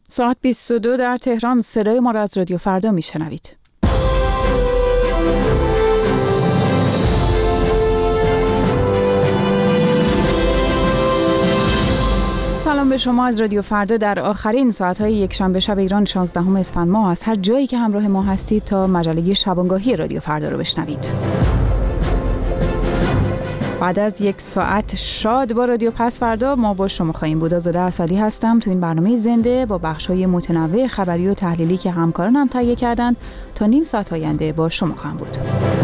ساعت 22 در تهران. صدای ما را از رادیو فردا میشنوید. سلام به شما از رادیو فردا در آخرین ساعت‌های یکشنبه شب ایران 16 اسفند ماه. از هر جایی که همراه ما هستید تا مجله شبانگاهی رادیو فردا رو بشنوید. بعد از یک ساعت شاد با رادیو پس فردا ما با شما خواهیم بود. آزاده اسدی هستم. تو این برنامه زنده با بخش‌های متنوع خبری و تحلیلی که همکارانم تهیه کردند تا نیم ساعت آینده با شما خواهم بود.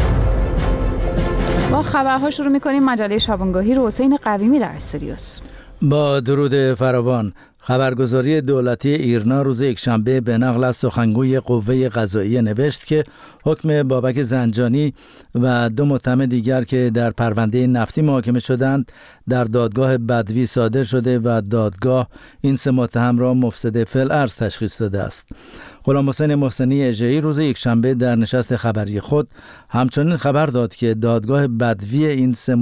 با خبرها شروع می‌کنیم. مجله شبانگاهی رو حسین قویمی در استودیوس. با درود فراوان. خبرگزاری دولتی ایرنا روز یکشنبه به نقل از سخنگوی قوه قضاییه نوشت که حکم بابک زنجانی و 2 متهم دیگر که در پرونده نفتی محاکمه شدند در دادگاه بدوی صادر شده و دادگاه این 3 متهم را مفسد فی‌الارض تشخیص داده است. غلامحسین محسنی اژه‌ای روز یکشنبه در نشست خبری خود همچنین خبر داد که دادگاه بدوی این 3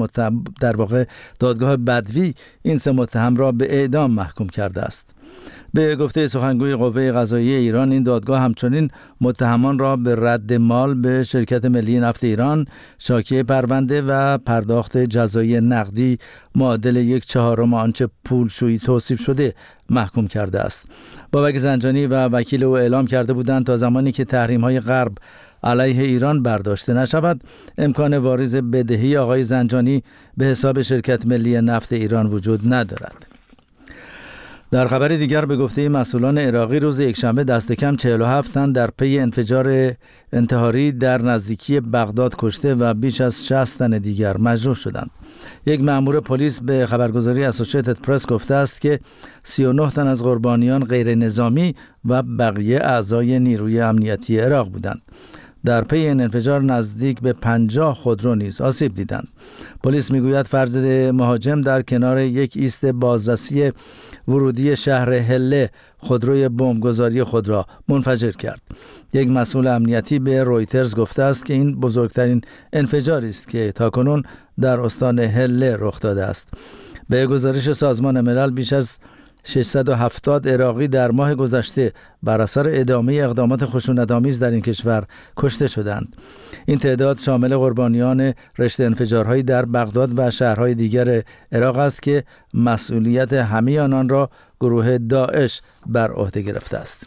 متهم را به اعدام محکوم کرده است. به گفته سخنگوی قوه قضاییه ایران این دادگاه همچنین متهمان را به رد مال به شرکت ملی نفت ایران، شاکی پرونده و پرداخت جزای نقدی معادل 1/4 آنچه پولشویی توصیف شده محکوم کرده است. بابک زنجانی و وکیل او اعلام کرده بودند تا زمانی که تحریم‌های غرب علیه ایران برداشته نشود امکان واریز بدهی آقای زنجانی به حساب شرکت ملی نفت ایران وجود ندارد. در خبر دیگر به گفته مسئولان عراقی روز یکشنبه دست کم 47 تن در پی انفجار انتحاری در نزدیکی بغداد کشته و بیش از 60 تن دیگر مجروح شدند. یک مأمور پلیس به خبرگزاری اسوسییتد پرس گفته است که 39 تن از قربانیان غیر نظامی و بقیه اعضای نیروی امنیتی عراق بودند. در پی این انفجار نزدیک به 50 خودرو نیز آسیب دیدند. پلیس میگوید فرد مهاجم در کنار یک ایست بازرسی ورودی شهر هله خودروی بمبگذاری خود را منفجر کرد. یک مسئول امنیتی به رویترز گفته است که این بزرگترین انفجاری است که تاکنون در استان هله رخ داده است. به گزارش سازمان ملل بیش از 670 عراقی در ماه گذشته بر اثر ادامه اقدامات خشونت‌آمیز در این کشور کشته شدند. این تعداد شامل قربانیان رشته انفجارهایی در بغداد و شهرهای دیگر عراق است که مسئولیت همه آنان را گروه داعش بر عهده گرفته است.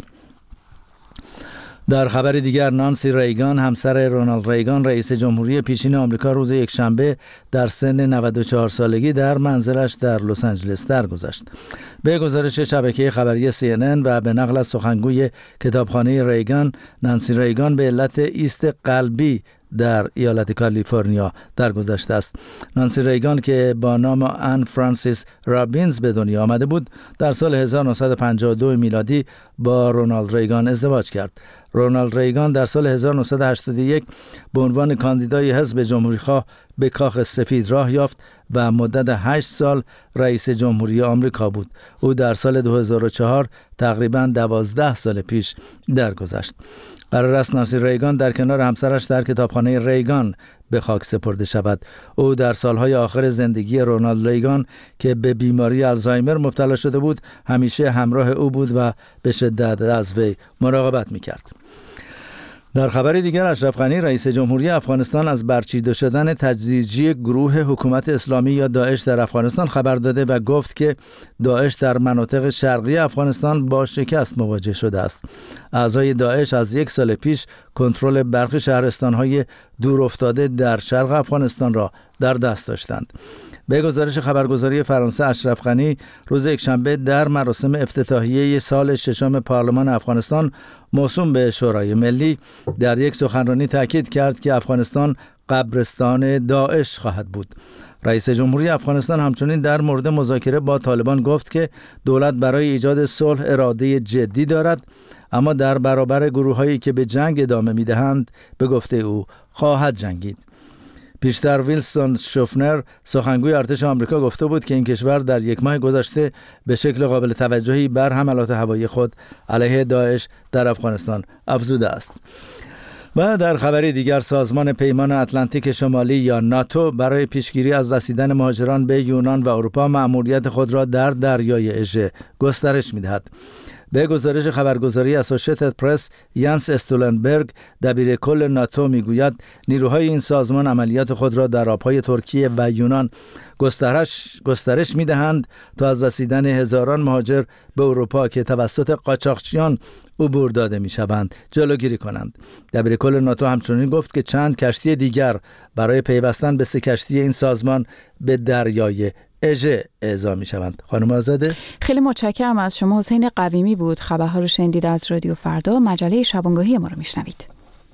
در خبر دیگر نانسی ریگان همسر رونالد ریگان رئیس جمهوری پیشین آمریکا روز یکشنبه در سن 94 سالگی در منزلش در لس آنجلس درگذشت. به گزارش شبکه خبری CNN و به نقل از سخنگوی کتابخانه ریگان، نانسی ریگان به علت ایست قلبی در ایالت کالیفرنیا درگذشته است. نانسی ریگان که با نام آن فرانسیس رابینز به دنیا آمده بود در سال 1952 میلادی با رونالد ریگان ازدواج کرد. رونالد ریگان در سال 1981 به عنوان کاندیدای حزب جمهوری‌خواه به کاخ سفید راه یافت و مدت 8 سال رئیس جمهوری آمریکا بود. او در سال 2004 تقریباً 12 سال پیش درگذشت. قرار است نانسی ریگان در کنار همسرش در کتابخانه ریگان به خاک سپرده شود. او در سالهای آخر زندگی رونالد ریگان که به بیماری آلزایمر مبتلا شده بود همیشه همراه او بود و به شدت از وی مراقبت می‌کرد. در خبر دیگر اشرف غنی رئیس جمهوری افغانستان از برچیده شدن تدریجی گروه حکومت اسلامی یا داعش در افغانستان خبر داده و گفت که داعش در مناطق شرقی افغانستان با شکست مواجه شده است. اعضای داعش از 1 سال پیش کنترل برخی شهرستان‌های دورافتاده در شرق افغانستان را در دست داشتند. به گزارش خبرگزاری فرانسه اشرف غنی روز یکشنبه در مراسم افتتاحیه سال 6 پارلمان افغانستان موسوم به شورای ملی در یک سخنرانی تاکید کرد که افغانستان قبرستان داعش خواهد بود. رئیس جمهوری افغانستان همچنین در مورد مذاکره با طالبان گفت که دولت برای ایجاد صلح اراده جدی دارد، اما در برابر گروه‌هایی که به جنگ ادامه می‌دهند به گفته او خواهد جنگید. پیشتر ویلسون شوفنر سخنگوی ارتش آمریکا گفته بود که این کشور در 1 ماه گذشته به شکل قابل توجهی بر حملات هوایی خود علیه داعش در افغانستان افزوده است. و در خبری دیگر سازمان پیمان اتلانتیک شمالی یا ناتو برای پیشگیری از رسیدن مهاجران به یونان و اروپا مأموریت خود را در دریای اژه گسترش می‌دهد. به گزارش خبرگزاری اسوسییتد پرس، یانس استولنبرگ دبیر کل ناتو میگوید نیروهای این سازمان عملیات خود را در آبهای ترکیه و یونان گسترش میدهند تا از رسیدن هزاران مهاجر به اروپا که توسط قاچاقچیان عبور داده میشوند جلوگیری کنند. دبیر کل ناتو همچنین گفت که چند کشتی دیگر برای پیوستن به 3 کشتی این سازمان به دریای اژه اعزام میشوند. خانم آزاده، خیلی متشکرم از شما. حسین قویمی بود. خبرها رو شنیدید از رادیو فردا. مجله شبانگاهی ما رو میشنوید.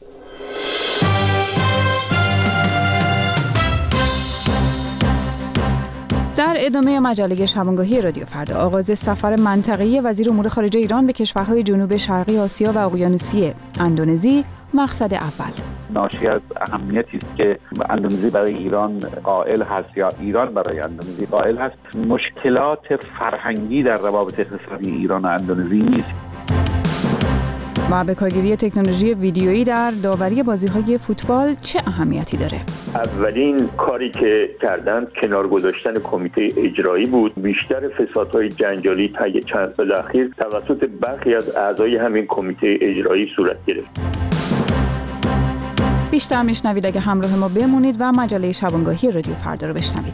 در ادامه مجله شبانگاهی رادیو فردا، آغاز سفر منطقه‌ای وزیر امور خارجه ایران به کشورهای جنوب شرقی آسیا و اقیانوسیه اندونزی مقصد اول. ناشی از اهمیتی است که اندونزی برای ایران قائل هست یا ایران برای اندونزی قائل هست. مشکلات فرهنگی در روابط اقتصادی ایران و اندونزی نیست. و به کارگیری تکنولوژی ویدیویی در داوری بازی‌های فوتبال چه اهمیتی داره؟ اولین کاری که کردند کنار گذاشتن کمیته اجرایی بود. بیشتر فسادهای جنجالی طی چند سال اخیر توسط برخی از اعضای همین کمیته اجرایی صورت گرفت. بیشتر میشنوید اگه همراه ما بمونید و مجله شبانگاهی رادیو فردا رو بشنوید.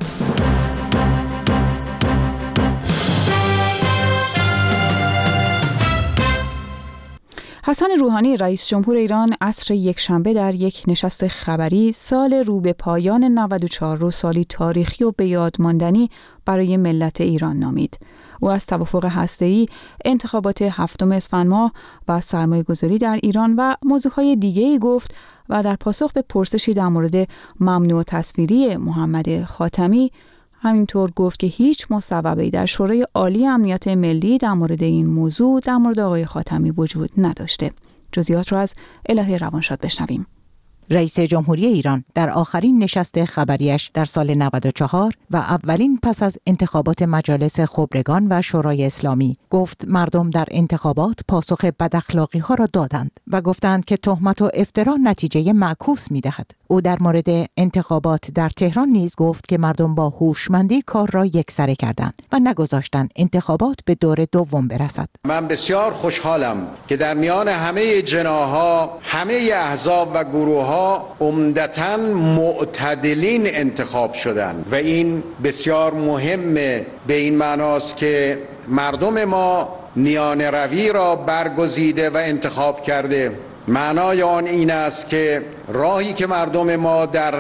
حسن روحانی رئیس جمهور ایران عصر یکشنبه در یک نشست خبری سال رو به پایان 94 رو سالی تاریخی و به یاد ماندنی برای ملت ایران نامید. او از توافق هسته‌ای، انتخابات 7 اسفند ماه و سرمایه‌گذاری در ایران و موضوعهای دیگه‌ای گفت و در پاسخ به پرسشی در مورد ممنوع تصویری محمد خاتمی همینطور گفت که هیچ مصوبه‌ای در شورای عالی امنیت ملی در مورد این موضوع در مورد آقای خاتمی وجود نداشته. جزئیات را از الهه روانشاد بشنویم. رئیس جمهوری ایران در آخرین نشست خبریش در سال 94 و اولین پس از انتخابات مجالس خبرگان و شورای اسلامی گفت مردم در انتخابات پاسخ بداخلاقی‌ها را دادند و گفتند که تهمت و افترا نتیجه معکوس می‌دهد. او در مورد انتخابات در تهران نیز گفت که مردم با هوشمندی کار را یکسره کردند و نگذاشتند انتخابات به دور دوم برسد. من بسیار خوشحالم که در میان همه جناح‌ها، همه احزاب و گروه‌ها عمدتاً معتدلین انتخاب شدند و این بسیار مهمه. به این معناست که مردم ما میان روی را برگزیده و انتخاب کرده. معنای آن این است که راهی که مردم ما در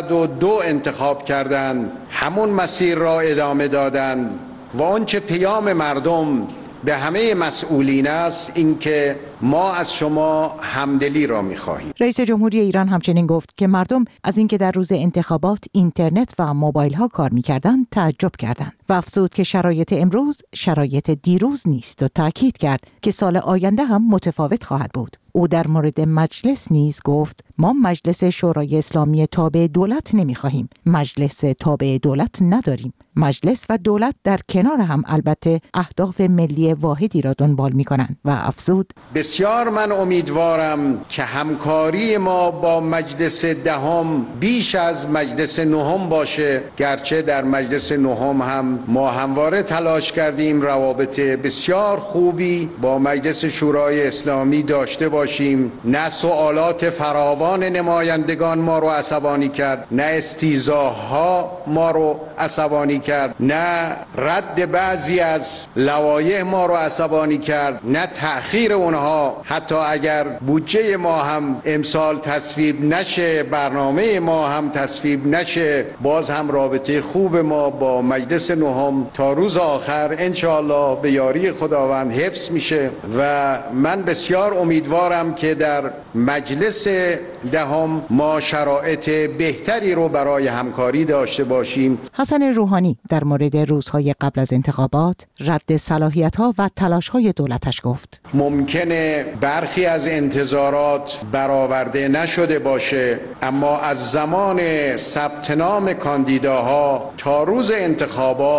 92 انتخاب کردند همون مسیر را ادامه دادند و آنچه پیام مردم به همه مسئولین است این که ما از شما همدلی را می‌خواهیم. رئیس جمهوری ایران همچنین گفت که مردم از اینکه در روز انتخابات اینترنت و موبایل ها کار می‌کردند تعجب کردند و افزود که شرایط امروز شرایط دیروز نیست و تاکید کرد که سال آینده هم متفاوت خواهد بود. او در مورد مجلس نیز گفت ما مجلس شورای اسلامی تابع دولت نمی‌خواهیم، مجلس تابع دولت نداریم. مجلس و دولت در کنار هم البته اهداف ملی واحدی را دنبال می‌کنند و افزود بسیار من امیدوارم که همکاری ما با مجلس 10 بیش از مجلس 9 باشه، گرچه در مجلس 9 هم ما همواره تلاش کردیم روابط بسیار خوبی با مجلس شورای اسلامی داشته باشیم. نه سوالات فراوان نمایندگان ما رو عصبانی کرد، نه استیضاح‌ها ما رو عصبانی کرد، نه رد بعضی از لوایح ما رو عصبانی کرد، نه تأخیر اونها. حتی اگر بودجه ما هم امسال تصویب نشه، برنامه ما هم تصویب نشه، باز هم رابطه خوب ما با مجلس 9 تا روز آخر انشاءالله به یاری خداوند حفظ میشه و من بسیار امیدوارم که در مجلس 10 ما شرایط بهتری رو برای همکاری داشته باشیم. حسن روحانی در مورد روزهای قبل از انتخابات رد صلاحیت‌ها و تلاش‌های دولتش گفت ممکنه برخی از انتظارات برآورده نشده باشه، اما از زمان ثبت نام کاندیداها تا روز انتخابات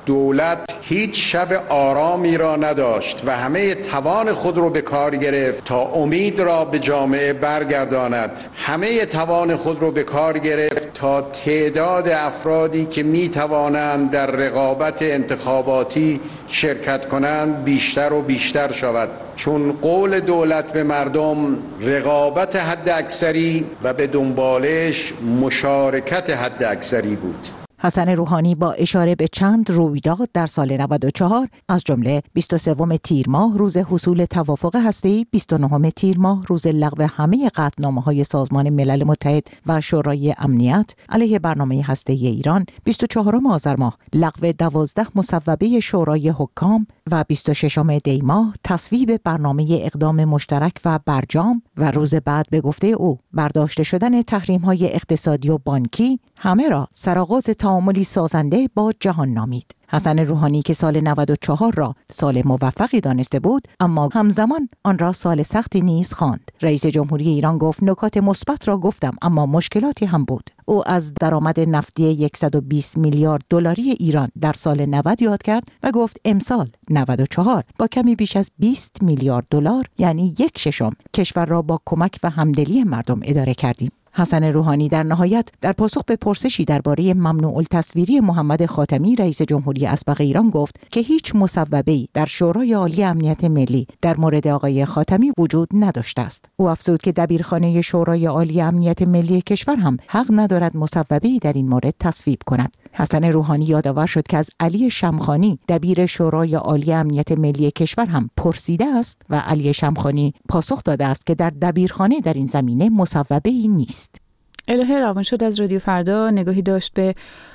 دولت هیچ شب آرامی را نداشت و همه توان خود را به کار گرفت تا امید را به جامعه برگرداند. همه توان خود را به کار گرفت تا تعداد افرادی که می توانند در رقابت انتخاباتی شرکت کنند بیشتر و بیشتر شود، چون قول دولت به مردم رقابت حد اکثری و به دنبالش مشارکت حد اکثری بود. حسن روحانی با اشاره به چند رویداد در سال 94 از جمله 23 تیر ماه روز حصول توافق هسته‌ای، 29 تیر ماه روز لغو همه قطعنامه‌های سازمان ملل متحد و شورای امنیت علیه برنامه هسته‌ای ایران، 24 آذر ماه لغو 12 مصوبه شورای حکام و 26 دی ماه تصویب برنامه اقدام مشترک و برجام و روز بعد به گفته او برداشته شدن تحریم‌های اقتصادی و بانکی همه را سرآغاز تعاملی سازنده با جهان نامید. حسن روحانی که سال 94 را سال موفقی دانسته بود، اما همزمان آن را سال سختی نیز خواند. رئیس جمهوری ایران گفت نکات مثبت را گفتم اما مشکلاتی هم بود. او از درآمد نفتی 120 میلیارد دلاری ایران در سال 90 یاد کرد و گفت امسال 94 با کمی بیش از 20 میلیارد دلار یعنی 1/6 کشور را با کمک و همدلی مردم اداره کردیم. حسن روحانی در نهایت در پاسخ به پرسشی درباره ممنوع التصویری محمد خاتمی رئیس جمهوری اسبق ایران گفت که هیچ مصوبه‌ای در شورای عالی امنیت ملی در مورد آقای خاتمی وجود نداشته است. او افزود که دبیرخانه شورای عالی امنیت ملی کشور هم حق ندارد مصوبه‌ای در این مورد تصویب کند. حسن روحانی یادآور شد که از علی شمخانی دبیر شورای عالی امنیت ملی کشور هم پرسیده است و علی شمخانی پاسخ داده است که در دبیرخانه در این زمینه مصوبه‌ای نیست. الهه روانشد از رادیو فردا نگاهی داشت به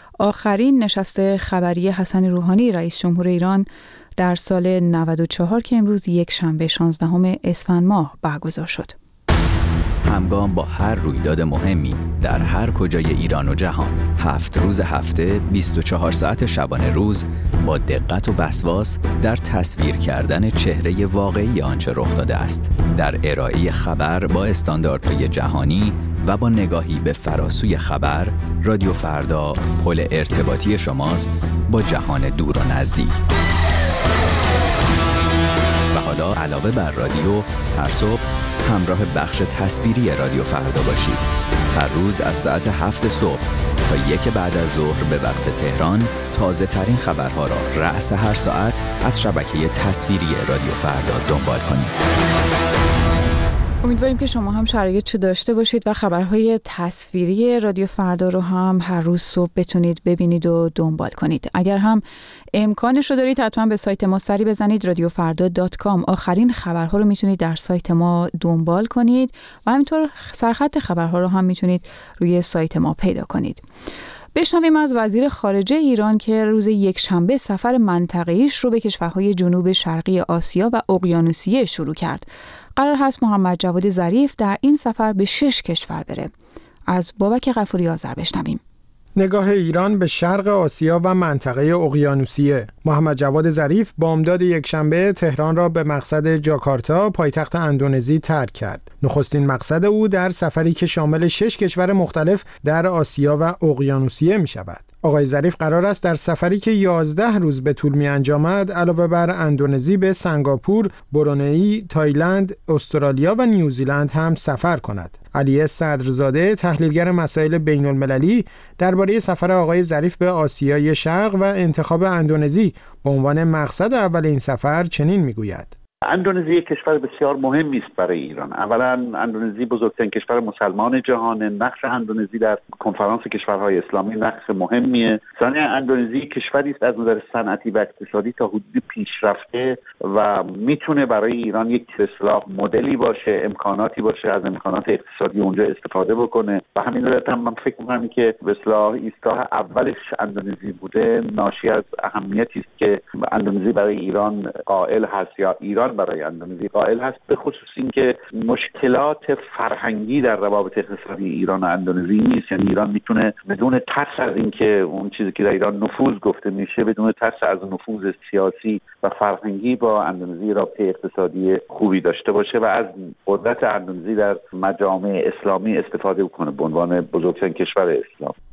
آخرین نشست خبری حسن روحانی رئیس جمهور ایران در سال 94 که امروز یک شنبه 16 اسفند ماه برگزار شد. همگام با هر رویداد مهمی در هر کجای ایران و جهان، 7 روز هفته 24 ساعت شبانه روز با دقت و وسواس در تصویر کردن چهره واقعی آنچه رخ داده است، در ارائه خبر با استانداردهای جهانی و با نگاهی به فراسوی خبر. رادیو فردا پل ارتباطی شماست با جهان دور و نزدیک. و حالا علاوه بر رادیو، هر صبح همراه بخش تصویری رادیو فردا باشید. هر روز از ساعت 7 صبح تا 1 بعد از ظهر به وقت تهران تازه ترین خبرها را رأس هر ساعت از شبکه تصویری رادیو فردا دنبال کنید. امیدواریم که شما هم شرایطش داشته باشید و خبرهای تصویری رادیو فردا رو هم هر روز صبح بتونید ببینید و دنبال کنید. اگر هم امکانش رو دارید حتما به سایت ما سری بزنید radiofarda.com. آخرین خبرها رو میتونید در سایت ما دنبال کنید و همینطور سرخط خبرها رو هم میتونید روی سایت ما پیدا کنید. بشنویم از وزیر خارجه ایران که روز یکشنبه سفر منطقه‌ایش رو به کشورهای جنوب شرقی آسیا و اقیانوسیه شروع کرد. قرار هست محمد جواد ظریف در این سفر به 6 کشور بره. از بابک غفوری آذر بشنویم. نگاه ایران به شرق آسیا و منطقه اقیانوسیه. محمد جواد ظریف بامداد یکشنبه تهران را به مقصد جاکارتا پایتخت اندونزی ترک کرد. نخستین مقصد او در سفری که شامل 6 کشور مختلف در آسیا و اقیانوسیه می شود. آقای ظریف قرار است در سفری که 11 روز به طول می انجامد علاوه بر اندونزی به سنگاپور، برونئی، تایلند، استرالیا و نیوزیلند هم سفر کند. علی صدرزاده تحلیلگر مسائل بین المللی درباره سفر آقای ظریف به آسیای شرق و انتخاب اندونزی به عنوان مقصد اول این سفر چنین میگوید: اندونزی یک کشور بسیار مهمی است برای ایران. اولا اندونزی بزرگترین کشور مسلمان جهان، نقش اندونزی در کنفرانس کشورهای اسلامی نقش مهمیه. ثانیا اندونزی کشوری است از نظر صنعتی و اقتصادی تا حدودی پیشرفته و میتونه برای ایران یک اصلاح مدلی باشه، امکاناتی باشه از امکانات اقتصادی اونجا استفاده بکنه. و همین علت هم من فکر می‌کنم که به اصطلاح ایستگاه اولش اندونزی بوده ناشی از اهمیتی است که اندونزی برای ایران قائل هست یا ایران برای اندونزی قائل هست، به خصوص اینکه مشکلات فرهنگی در روابط اقتصادی ایران و اندونزی نیست. یعنی ایران میتونه بدون ترس از اینکه اون چیزی که در ایران نفوذ گفته میشه، بدون ترس از نفوذ سیاسی و فرهنگی با اندونزی رابطه اقتصادی خوبی داشته باشه و از قدرت اندونزی در مجامع اسلامی استفاده کنه به عنوان بزرگترین کشور اسلام.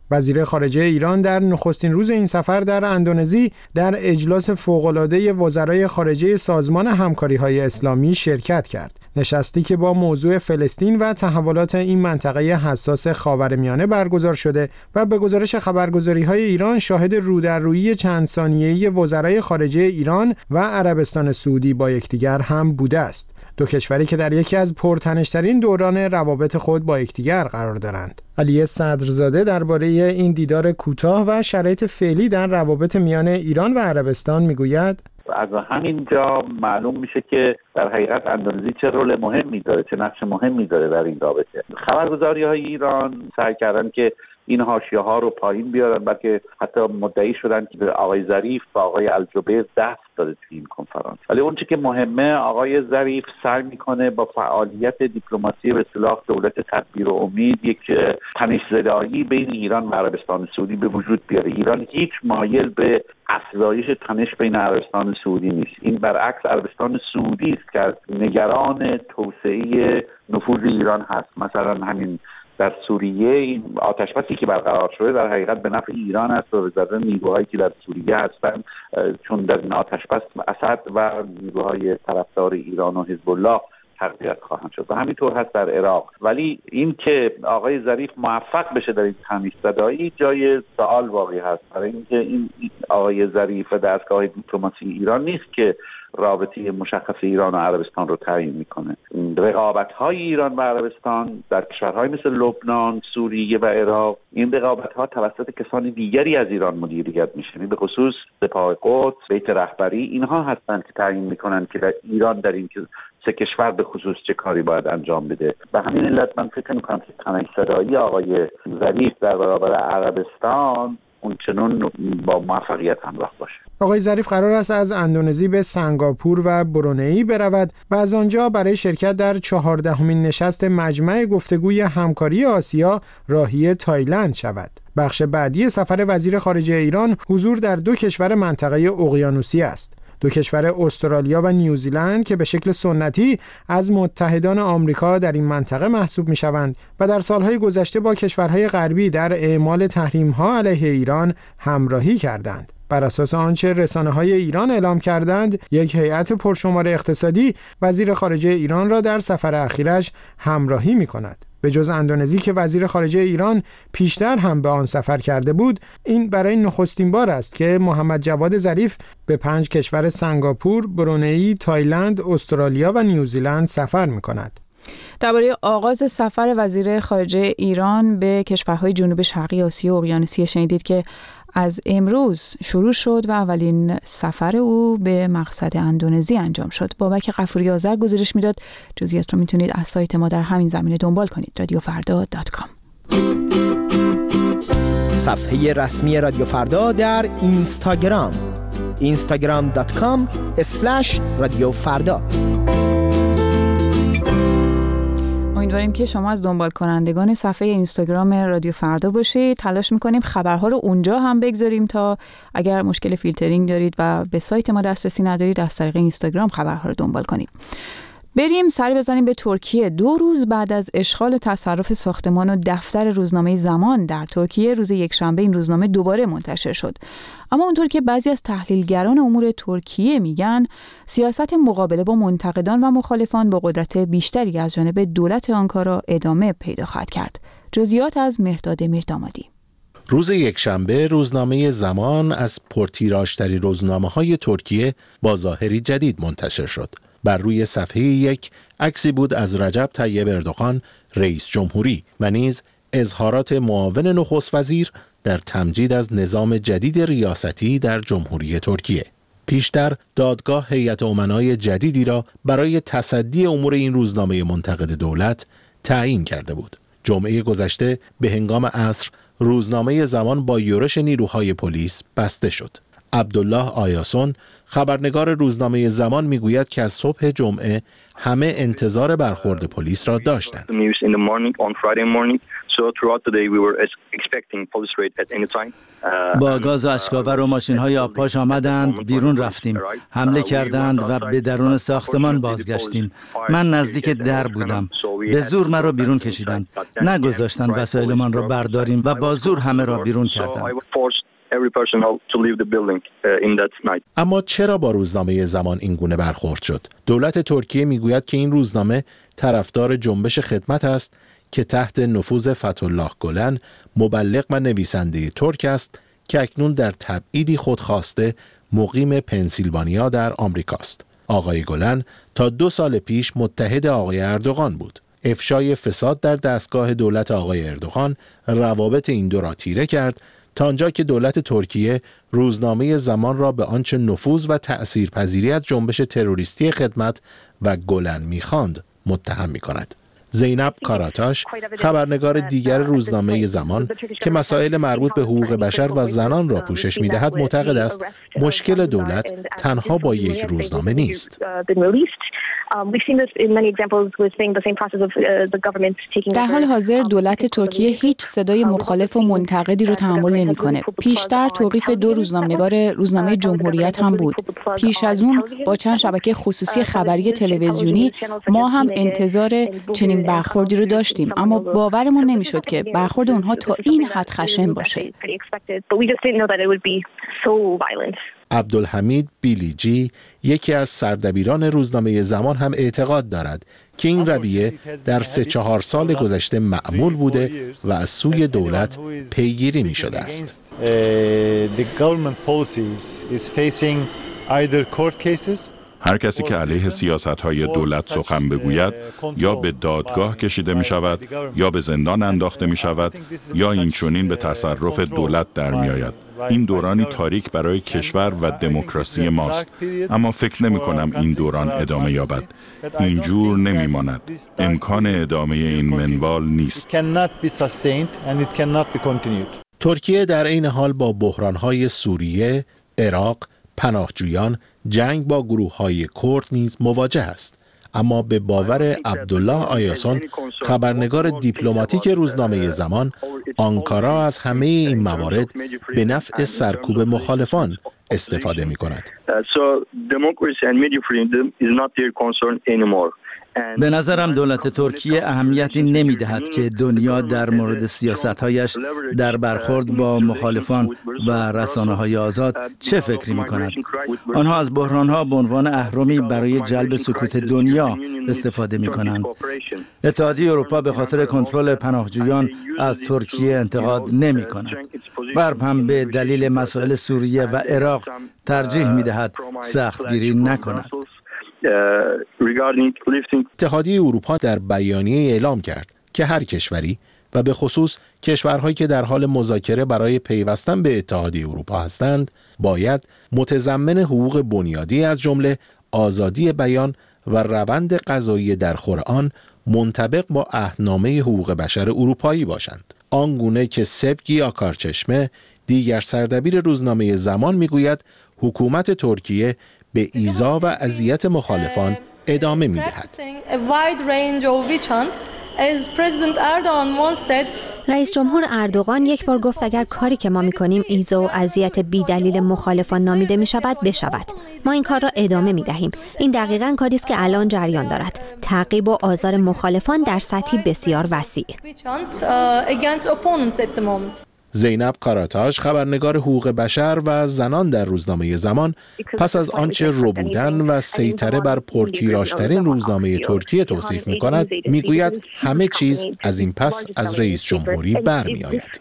وزیر خارجه ایران در نخستین روز این سفر در اندونزی در اجلاس فوق‌العاده وزرای خارجه سازمان همکاری‌های اسلامی شرکت کرد. نشستی که با موضوع فلسطین و تحولات این منطقه حساس خاورمیانه برگزار شده و به گزارش خبرگزاری‌های ایران شاهد رودررویی چند ثانیه‌ای وزرای خارجه ایران و عربستان سعودی با یکدیگر هم بوده است. دو کشوری که در یکی از پرتنش‌ترین دوران روابط خود با یکدیگر قرار دارند. علی صدرزاده درباره این دیدار کوتاه و شرایط فعلی در روابط میان ایران و عربستان میگوید: از همینجا معلوم میشه که در حقیقت اندونزی چه رول مهمی داره، چه نقش مهمی داره در این رابطه. خبرگزاری‌های ایران سعی کردن که این حاشیه‌ها رو پایین بیارن، بلکه حتی مدعی شدن که به آقای ظریف و آقای الجبیر دست داده توی این کنفرانس. ولی اون چیزی که مهمه، آقای ظریف سعی میکنه با فعالیت دیپلماسی به اصطلاح دولت تدبیر و امید یک تنش‌زدایی بین ایران و عربستان سعودی به وجود بیاره. ایران هیچ مایل به افزایش تنش بین عربستان سعودی نیست. این برعکس عربستان سعودی است که نگران توسعه نفوذ ایران هست. مثلا همین در سوریه این آتشبسی که برقرار شده در حقیقت به نفع ایران است و به ضرر نیروهایی که در سوریه هستند، چون در این آتشبس اسد و نیروهای طرفدار ایران و حزب الله تقویت خواهند شد و همینطور هست در عراق. ولی این که آقای ظریف موفق بشه در این تنش‌زدایی جای سوال واقعی هست، برای اینکه این آقای ظریف و دستگاه دیپلماسی ایران نیست که رابطه مشخص ایران و عربستان رو تعیین میکنه. رقابت‌های ایران و عربستان در کشورهای مثل لبنان، سوریه و عراق، این رقابت‌ها توسط کسان دیگری از ایران مدیریت میشه، به خصوص سپاه قدس، بیت رهبری، اینها هستند که تعیین میکنن که در ایران در این سه کشور به خصوص چه کاری باید انجام بده. به همین علت من فکر میکنم که تنش‌زدایی آقای ظریف در برابر عربستان اونچنان با موفقیت همراه باشه. آقای ظریف قرار است از اندونزی به سنگاپور و برونئی برود و از آنجا برای شرکت در 14مین نشست مجمع گفتگوی همکاری آسیا راهی تایلند شود. بخش بعدی سفر وزیر خارجه ایران حضور در دو کشور منطقه اقیانوسی است. دو کشور استرالیا و نیوزیلند که به شکل سنتی از متحدان آمریکا در این منطقه محسوب می‌شوند و در سالهای گذشته با کشورهای غربی در اعمال تحریم‌ها علیه ایران همراهی کردند. بر اساس آنچه رسانه‌های ایران اعلام کردند، یک هیئت پرشمار اقتصادی وزیر خارجه ایران را در سفر اخیرش همراهی می‌کند. به جز اندونزی که وزیر خارجه ایران پیشتر هم به آن سفر کرده بود، این برای نخستین بار است که محمد جواد ظریف به 5 کشور سنگاپور، برونئی، تایلند، استرالیا و نیوزیلند سفر می‌کند. درباره آغاز سفر وزیر خارجه ایران به کشورهای جنوب شرقی آسیا و اقیانوسیه شنیدید که از امروز شروع شد و اولین سفر او به مقصد اندونزی انجام شد. بابک غفوری آذر گزارش میداد. جزئیات رو میتونید از سایت ما در همین زمینه دنبال کنید. radiofarda.com. صفحه رسمی رادیو فردا در اینستاگرام instagram.com/radiofarda. امیدواریم که شما از دنبال کنندگان صفحه اینستاگرام رادیو فردا باشید. تلاش میکنیم خبرها رو اونجا هم بگذاریم تا اگر مشکل فیلترینگ دارید و به سایت ما دسترسی ندارید، از طریق اینستاگرام خبرها رو دنبال کنید. بریم سری بزنیم به ترکیه. 2 روز بعد از اشغال تصرف ساختمان و دفتر روزنامه زمان در ترکیه، روز یکشنبه این روزنامه دوباره منتشر شد. اما اونطور که بعضی از تحلیلگران امور ترکیه میگن، سیاست مقابله با منتقدان و مخالفان با قدرت بیشتری از جانب دولت آنکارا ادامه پیدا خواهد کرد. جزئیات از مهرداد میردامادی. روز یکشنبه روزنامه زمان از پرتیراژترین روزنامه‌های ترکیه با ظاهری جدید منتشر شد. بر روی صفحه 1 عکسی بود از رجب طیب اردوغان رئیس جمهوری و نیز اظهارات معاون نخست وزیر در تمجید از نظام جدید ریاستی در جمهوری ترکیه. پیشتر دادگاه هیئت امنای جدیدی را برای تصدی امور این روزنامه منتقد دولت تعیین کرده بود. جمعه گذشته به هنگام عصر روزنامه زمان با یورش نیروهای پلیس بسته شد. عبدالله آیاسون خبرنگار روزنامه زمان میگوید که از صبح جمعه همه انتظار برخورد پلیس را داشتند. با گاز اشک‌آور و ماشین‌های آبپاش آمدند، بیرون رفتیم، حمله کردند و به درون ساختمان بازگشتیم. من نزدیک در بودم. به زور مرا بیرون کشیدند. نگذاشتند وسایلمان را برداریم و با زور همه را بیرون کردند. اما چرا با روزنامه زمان این گونه برخورد شد؟ دولت ترکیه میگوید که این روزنامه طرفدار جنبش خدمت است که تحت نفوذ فتح‌الله گلن، مبلغ و نویسنده ترک است که اکنون در تبعیدی خودخواسته مقیم پنسیلوانیا در آمریکاست. آقای گلن تا 2 سال پیش متحد آقای اردوغان بود. افشای فساد در دستگاه دولت آقای اردوغان روابط این دو را تیره کرد تا آنجا که دولت ترکیه روزنامه زمان را به آنچه نفوذ و تأثیرپذیری از جنبش تروریستی خدمت و گلن می‌خواند متهم می‌کند. زینب کاراتاش، خبرنگار دیگر روزنامه زمان که مسائل مربوط به حقوق بشر و زنان را پوشش می‌دهد، معتقد است مشکل دولت تنها با یک روزنامه نیست. در حال حاضر دولت ترکیه هیچ صدای مخالف و منتقدی رو تحمل نمی‌کنه. پیشتر توقیف 2 روزنامه‌نگار روزنامه جمهوریت هم بود. پیش از اون با چند شبکه خصوصی خبری تلویزیونی ما هم انتظار چنین برخوردی رو داشتیم، اما باورمون نمی‌شد که برخورد اونها تا این حد خشن باشه. عبدالحمید بیلیجی، یکی از سردبیران روزنامه زمان، هم اعتقاد دارد که این رویه در 3-4 سال گذشته معمول بوده و از سوی دولت پیگیری می شده است. هر کسی که علیه سیاست‌های دولت سخن بگوید یا به دادگاه کشیده می شود یا به زندان انداخته می شود یا این چنین به تصرف دولت در می آید. این دورانی تاریک برای کشور و دموکراسی ماست، اما فکر نمی کنم این دوران ادامه یابد. اینجور نمی ماند. امکان ادامه این منوال نیست. ترکیه در این حال با بحران‌های سوریه، عراق، پناهجویان، جنگ با گروه‌های کرد نیز مواجه است. اما به باور عبدالله آیاسون، خبرنگار دیپلماتیک روزنامه زمان، آنکارا از همه این موارد به نفع سرکوب مخالفان استفاده می‌کند. به نظرم دولت ترکیه اهمیتی نمی‌دهد که دنیا در مورد سیاست‌هایش در برخورد با مخالفان و رسانه‌های آزاد چه فکری می‌کند. آنها از بحران‌ها به عنوان اهرمی برای جلب سکوت دنیا استفاده می‌کنند. اتحادیه اروپا به خاطر کنترل پناهجویان از ترکیه انتقاد نمی‌کند. غرب هم به دلیل مسائل سوریه و عراق ترجیح می‌دهد سختگیری نکند. اتحادیه اروپا در بیانیه اعلام کرد که هر کشوری و به خصوص کشورهایی که در حال مذاکره برای پیوستن به اتحادیه اروپا هستند باید متضمن حقوق بنیادی از جمله آزادی بیان و روند قضایی در خور آن منطبق با عهدنامه حقوق بشر اروپایی باشند. آنگونه که سبگی آکارچشمه، دیگر سردبیر روزنامه زمان، میگوید حکومت ترکیه به ایذا و اذیت مخالفان ادامه می‌دهد. رئیس جمهور اردوغان یک بار گفت اگر کاری که ما می‌کنیم ایذا و اذیت بی‌دلیل مخالفان نامیده می‌شود بشود. ما این کار را ادامه می‌دهیم. این دقیقاً کاری است که الان جریان دارد. تعقیب و آزار مخالفان در سطحی بسیار وسیع. زینب کاراتاش، خبرنگار حقوق بشر و زنان در روزنامه زمان، پس از آنچه ربودن و سیطره بر پرتیراژترین روزنامه ترکیه توصیف می‌کند، میگوید همه چیز از این پس از رئیس جمهوری برمی‌آید.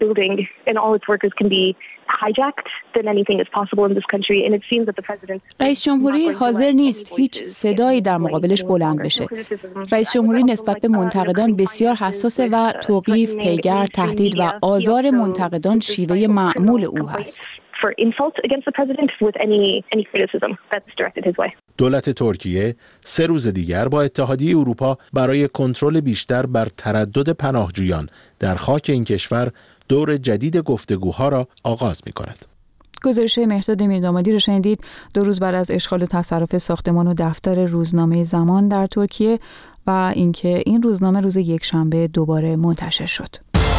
رئیس جمهوری حاضر نیست هیچ صدایی در مقابلش بلند بشه. رئیس جمهوری نسبت به منتقدان بسیار حساسه و توقیف، پیگر، تهدید و آزار منتقدان شیوه معمول او هست. دولت ترکیه 3 روز دیگر با اتحادیه اروپا برای کنترل بیشتر بر تردد پناهجویان در خاک این کشور دور جدید گفتگوها را آغاز می‌کند. گزارش مهرداد میردامادی رو شنیدید. 2 روز بعد از اشغال تصرف ساختمان و دفتر روزنامه زمان در ترکیه و اینکه این روزنامه روز یکشنبه دوباره منتشر شد.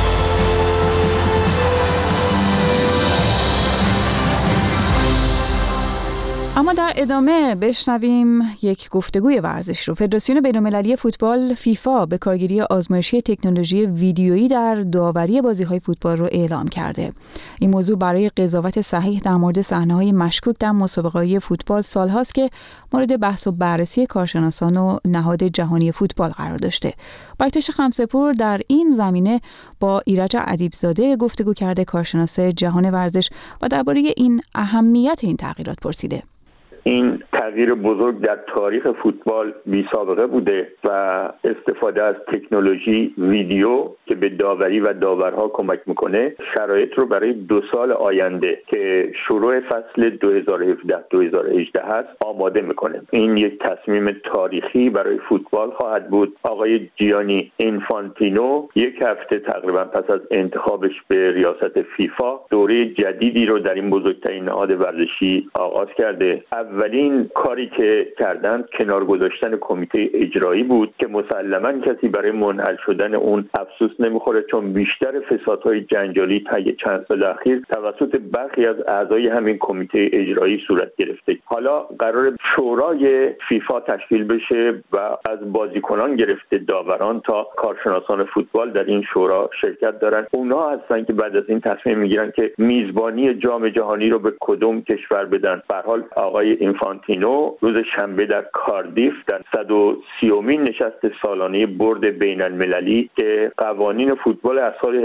اما در ادامه بشنویم یک گفتگوی ورزش رو. فدراسیون بین‌المللی فوتبال فیفا به کارگیری آزمایشی تکنولوژی ویدیویی در داوری بازی‌های فوتبال رو اعلام کرده. این موضوع برای قضاوت صحیح در مورد صحنه‌های مشکوک در مسابقه‌های فوتبال سال‌هاست که مورد بحث و بررسی کارشناسان و نهاد جهانی فوتبال قرار داشته. بایتش خمسه‌پور در این زمینه با ایرج ادیبزاده گفتگو کرده، کارشناس جهان ورزش، و درباره این اهمیت این تغییرات پرسیده. این تغییر بزرگ در تاریخ فوتبال بی سابقه بوده و استفاده از تکنولوژی ویدیو که به داوری و داورها کمک میکنه شرایط رو برای 2 سال آینده که شروع فصل 2017-2018 هست آماده میکنه. این یک تصمیم تاریخی برای فوتبال خواهد بود. آقای جیانی اینفانتینو 1 هفته تقریبا پس از انتخابش به ریاست فیفا دوره جدیدی رو در این بزرگترین نهاد ورزشی آغاز کرده. اولین کاری که کردن کنار گذاشتن کمیته اجرایی بود که مسلماً کسی برای منحل شدن اون افسوس نمیخوره، چون بیشتر فسادهای جنجالی طی چند سال اخیر توسط برخی از اعضای همین کمیته اجرایی صورت گرفته. حالا قرار شورای فیفا تشکیل بشه و از بازیکنان گرفته داوران تا کارشناسان فوتبال در این شورا شرکت دارن. اونها هستن که بعد از این تصمیم میگیرن که میزبانی جام جهانی رو به کدوم کشور بدن. به هر حال آقای اینفانتینو روز شنبه در کاردیف در 130مین نشست سالانه بورد بین المللی که قوانین فوتبال از سال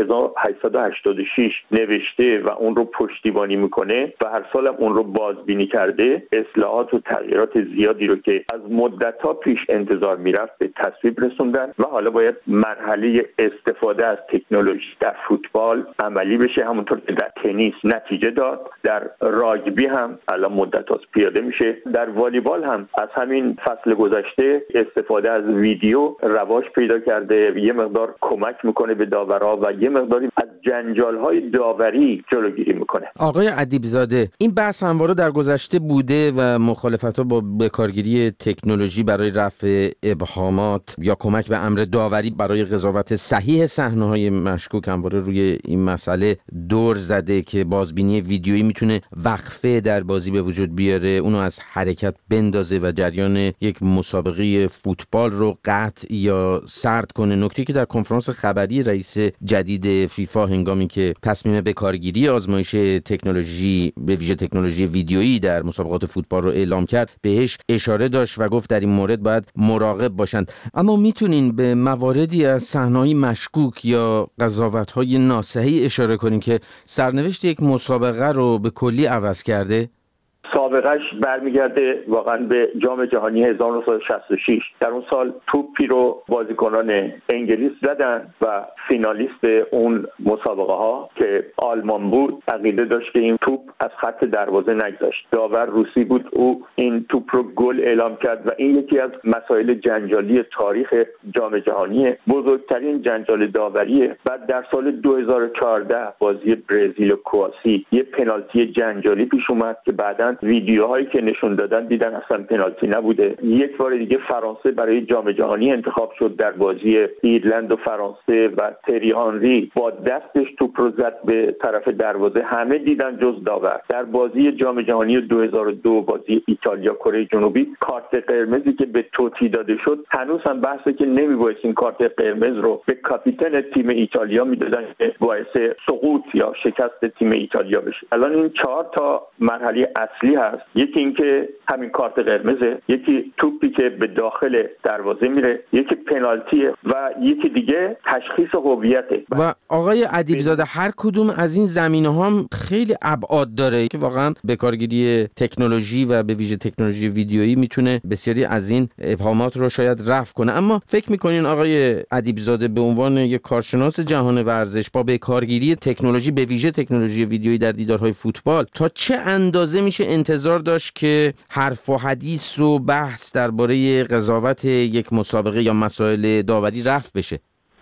1886 نوشته و اون رو پشتیبانی میکنه و هر سال هم اون رو بازبینی کرده، اصلاحات و تغییرات زیادی رو که از مدت‌ها پیش انتظار میرفت به تصویب رسوندن و حالا باید مرحله استفاده از تکنولوژی در فوتبال عملی بشه. همونطور که در تنیس نتیجه داد، در راگبی هم الان مدت‌هاست پیاده میشه. در والیبال هم از همین فصل گذشته استفاده از ویدیو رواج پیدا کرده، یه مقدار کمک میکنه به داورها و یه مقداری از جنجال‌های داوری جلوگیری میکنه. آقای ادیبزاده، این بحث همواره در گذشته بوده و مخالفت‌ها با بکارگیری تکنولوژی برای رفع ابهامات یا کمک به امر داوری برای قضاوت صحیح صحنه‌های مشکوک همواره روی این مسئله دور زده که بازبینی ویدیویی میتونه وقفه در بازی به وجود بیاره، اونو از حرکت بندازه و جریان یک مسابقه فوتبال رو قطع یا سرد کنه. نکته که در کنفرانس خبری رئیس جدید فیفا هنگامی که تصمیم به کارگیری آزمایش تکنولوژی به ویژه تکنولوژی ویدیویی در مسابقات فوتبال رو اعلام کرد بهش اشاره داشت و گفت در این مورد باید مراقب باشند. اما میتونین به مواردی از صحنه‌های مشکوک یا قضاوت‌های ناصحیح اشاره کنین که سرنوشت یک مسابقه رو به کلی عوض کرده؟ سابقش برمیگرده واقعا به جام جهانی 1966. در اون سال توپی رو بازیکنان انگلیس زدن و فینالیست اون مسابقه ها که آلمان بود عقیده داشت که این توپ از خط دروازه نگذشت. داور روسی بود، او این توپ رو گل اعلام کرد و این یکی از مسائل جنجالی تاریخ جام جهانی، بزرگترین جنجال داوریه. بعد در سال 2014 بازی برزیل و کرواسی یه پنالتی جنجالی پیش اومد که بعداً ویدیوهایی که نشون دادن دیدن اصلا پنالتی نبوده. یک بار دیگه فرانسه برای جام جهانی انتخاب شد در بازی ایرلند و فرانسه و تری آنری با دستش توپ رو زد به طرف دروازه، همه دیدن جز داور. در بازی جام جهانی 2002 بازی ایتالیا کره جنوبی کارت قرمزی که به توتی داده شد هنوز هم بحثه که نمیبایست این کارت قرمز رو به کاپیتان تیم ایتالیا میدادن که باعث سقوط یا شکست تیم ایتالیا بشه. الان این 4 تا مرحله اصلی هست. یکی اینکه همین کارت قرمزه، یکی توپی که به داخل دروازه میره، یکی پنالتیه و یکی دیگه تشخیص هویته. و آقای ادیبزاده هر کدوم از این زمینه‌ها هم خیلی ابعاد داره که واقعا به کارگیری تکنولوژی و به ویژه تکنولوژی ویدیویی میتونه بسیاری از این ابهامات رو شاید رفع کنه. اما فکر میکنین آقای ادیبزاده به عنوان یک کارشناس جهان ورزش با به کارگیری تکنولوژی به ویژه تکنولوژی ویدیویی در دیدارهای فوتبال تا چه اندازه میشه انتظار داشت که حرف و حدیث و بحث درباره قضاوت یک مسابقه یا مسائل داوری رفع بشه؟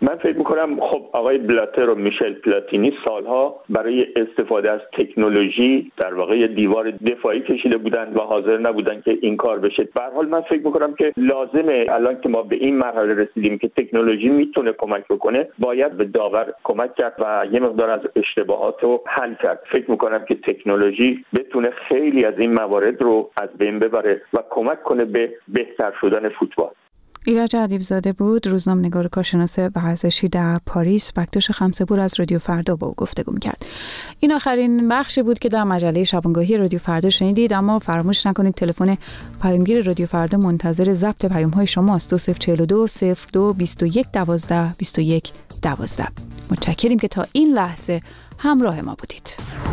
من فکر میکنم خب آقای بلاتر و میشل پلاتینی سالها برای استفاده از تکنولوژی در واقع دیوار دفاعی کشیده بودند و حاضر نبودن که این کار بشه. به هر حال من فکر میکنم که لازمه الان که ما به این مرحله رسیدیم که تکنولوژی میتونه کمک بکنه، باید به داور کمک کرد و یه مقدار از اشتباهات رو حل کرد. فکر میکنم که تکنولوژی بتونه خیلی از این موارد رو از بین ببره و کمک کنه به بهتر شدن فوتبال. ایرج ادیبزاده بود، روزنامه‌نگار کارشناس ورزشی در پاریس. بکتوش خمسه‌پور از رادیو فردا با او گفتگو کرد. این آخرین بخشی بود که در مجله شبانگاهی رادیو فردا شنیدید، اما فراموش نکنید تلفن پیامگیر رادیو فردا منتظر ضبط پیام‌های شماست. 2042 02 21 12 21 12. متشکریم که تا این لحظه همراه ما بودید.